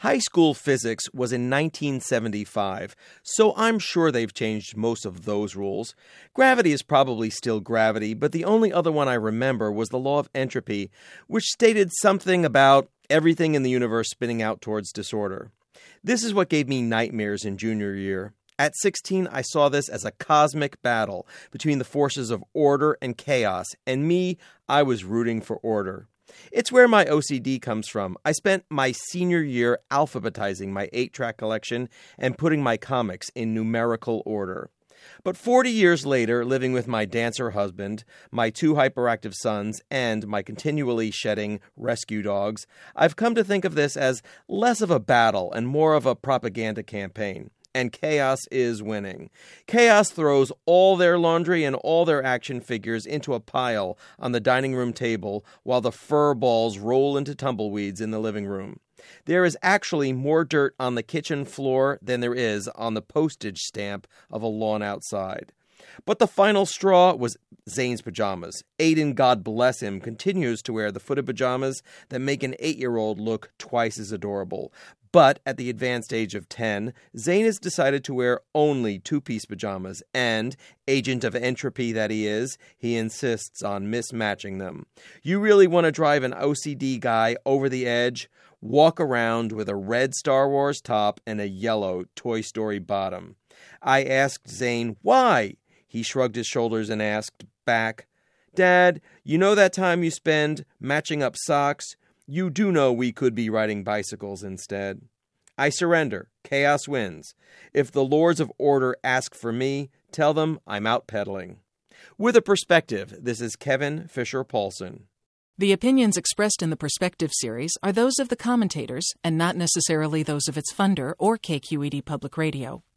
High school physics was in 1975, so I'm sure they've changed most of those rules. Gravity is probably still gravity, but the only other one I remember was the law of entropy, which stated something about everything in the universe spinning out towards disorder. This is what gave me nightmares in junior year. At 16, I saw this as a cosmic battle between the forces of order and chaos, and me, I was rooting for order. It's where my OCD comes from. I spent my senior year alphabetizing my 8-track collection and putting my comics in numerical order. But 40 years later, living with my dancer husband, my 2 hyperactive sons, and my continually shedding rescue dogs, I've come to think of this as less of a battle and more of a propaganda campaign. And chaos is winning. Chaos throws all their laundry and all their action figures into a pile on the dining room table while the fur balls roll into tumbleweeds in the living room. There is actually more dirt on the kitchen floor than there is on the postage stamp of a lawn outside. But the final straw was Zane's pajamas. Aiden, God bless him, continues to wear the footed pajamas that make an 8-year-old look twice as adorable. But at the advanced age of 10, Zane has decided to wear only 2-piece pajamas, and, agent of entropy that he is, he insists on mismatching them. You really want to drive an OCD guy over the edge? Walk around with a red Star Wars top and a yellow Toy Story bottom. I asked Zane, why? He shrugged his shoulders and asked back, Dad, you know that time you spend matching up socks? You do know we could be riding bicycles instead. I surrender. Chaos wins. If the Lords of Order ask for me, tell them I'm out pedaling. With a perspective, this is Kevin Fisher-Paulson. The opinions expressed in the Perspective series are those of the commentators and not necessarily those of its funder or KQED Public Radio.